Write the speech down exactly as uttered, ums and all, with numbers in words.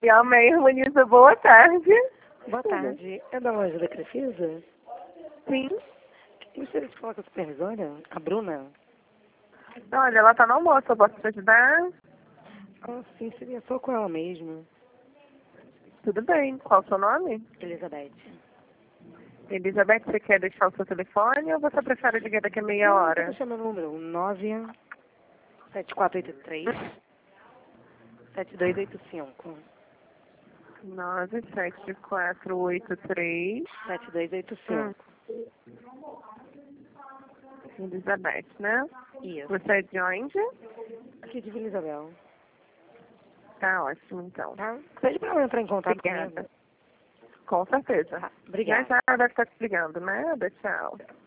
E amém, harmoniza, boa tarde. Boa tarde. É da loja da Crefisa? Sim. Gostaria de falar com a supervisora, a Bruna? Olha, ela tá no almoço, eu posso te ajudar? Ah, sim, seria só com ela mesmo. Tudo bem, qual o seu nome? Elizabeth. Elizabeth, você quer deixar o seu telefone ou você prefere ligar daqui a meia Não, hora? deixa meu número, nove sete quatro oito três, sete dois oito cinco. nove sete quatro oito três. sete dois oito Hum, cinco. Elizabeth, né? Isso. Você é de onde? Aqui de Vila Isabel. Tá ótimo, então. Tá? Pede pra ela entrar em contato Obrigada. comigo. Com certeza. Tá. Já Obrigada. já ela deve estar te ligando, né? Tchau.